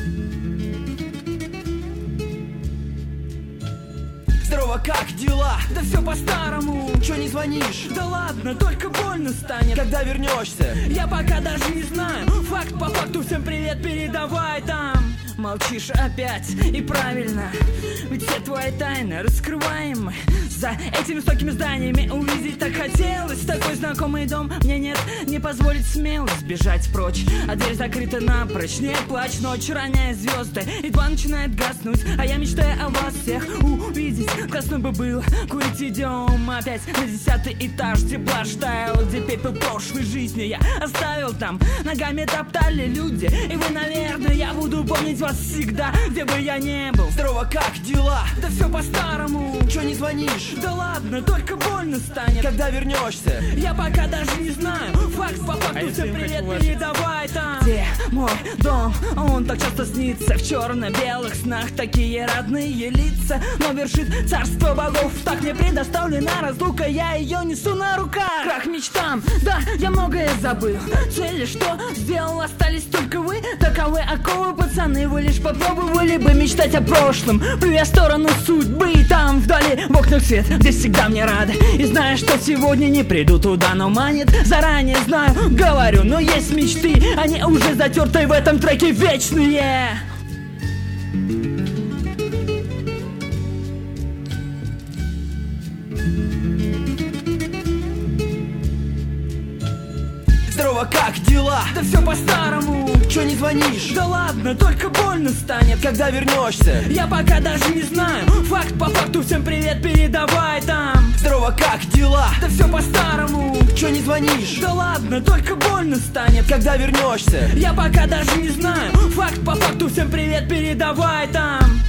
Здорово, как дела? Да все по-старому. Чё не звонишь? Да ладно, только больно станет. Когда вернешься? Я пока даже не знаю. Факт по факту, всем привет передавай там. Молчишь опять, и правильно, ведь все твои тайны раскрываем мы. За этими высокими зданиями увидеть так хотелось. Такой знакомый дом мне нет, не позволить смело сбежать прочь. А дверь закрыта напрочь, не плачь, ночь роняя звезды едва начинает гаснуть. А я мечтаю о вас всех увидеть. Классно бы было, курить идем опять на 10-й этаж, где плащ таял, где пепел прошлой жизни я оставил там. Ногами топтали люди, и вы, наверное, я буду помнить вас всегда, где бы я не был. Здорово, как дела? Да все по-старому. Чё не звонишь? Да ладно, только больно станет. Когда вернешься? Я пока даже не знаю. Факт по факту, всем привет передавай там. Где мой дом? Он так часто снится в черно-белых снах. Такие родные лица, но вершит царство богов. Так мне предоставлена разлука, я ее несу на руках. Крах мечтам, да, я многое забыл. Цели, что сделал, остались только вы. Таковы оковы, пацаны, вы лишь попробовали бы мечтать о прошлом, плюя в сторону судьбы. И там вдали в окнах свет, здесь всегда мне рады. И знаю, что сегодня не приду туда, но манит. Заранее знаю, говорю, но есть мечты. Они уже затерты в этом треке вечные. Здорово, как дела? Да все по-старому. Чё не звонишь? Да ладно, только больно станет. Когда вернешься? Я пока даже не знаю. Факт по факту, всем привет передавай там. Здорово, как дела? Да все по-старому. Чё не звонишь? Да ладно, только больно станет. Когда вернешься? Я пока даже не знаю. Факт по факту, всем привет передавай там.